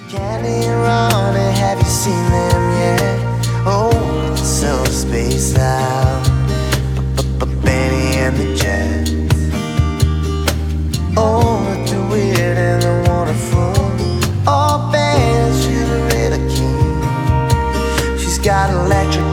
Candy and Ronnie, have you seen them yet? Oh, so spaced out. Benny and the Jets. Oh, the weird and the wonderful. Oh, Benny, she's a really king. She's got electric